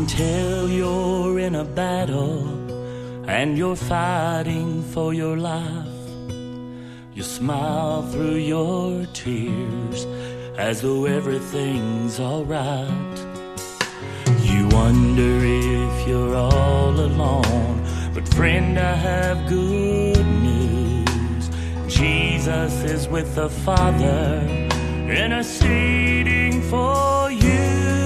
Until you're in a battle and you're fighting for your life, you smile through your tears as though everything's alright. You wonder if you're all alone, but friend, I have good news. Jesus is with the Father, interceding for you.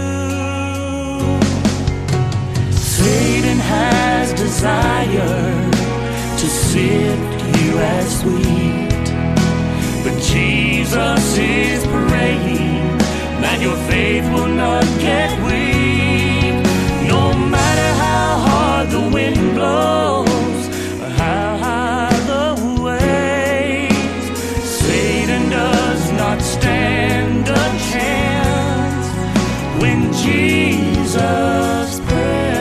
Satan has desired to sift you as wheat, but Jesus is praying that your faith will not get weak. No matter how hard the wind blows or how high the waves, Satan does not stand a chance when Jesus prays.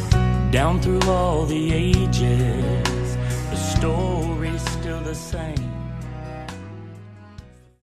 Down through all the ages, the story's still the same.